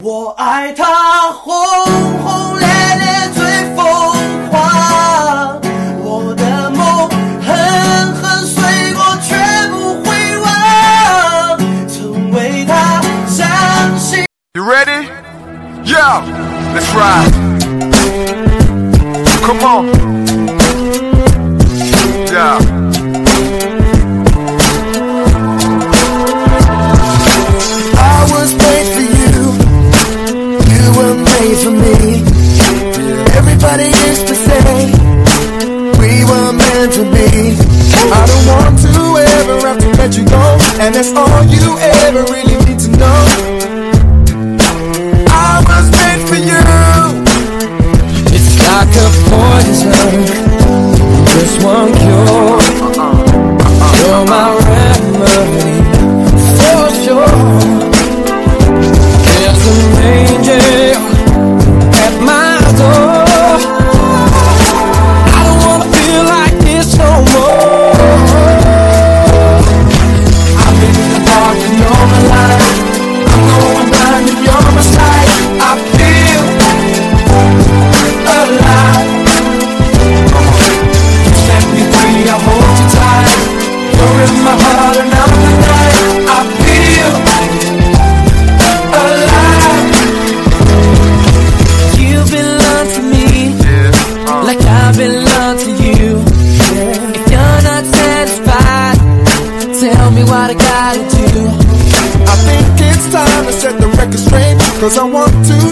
我爱他轰轰烈烈最疯狂，我的梦狠狠碎过却不会忘，成为他相信。 You ready? Yo, let's ride. Come on. Yeah. I was made for you, you were made for me. Everybody used to say we were meant to be. I don't want to ever have to let you go, and that's all you ever really need to know. I was made for you. It's like a poison, just one cure. You're my remedy for sure. There's an angel at my door. I don't wanna feel like this no more. I've been in the dark and all my life. I'm going blind and you're my sight. I feel alive. You set me free, I hold you tight. You're in my heart and I'm the night. I feel alive. You belong to me, like I belong to you. If you're not satisfied, tell me what I gotta do. I think it's time to set the record straight, 'cause I want to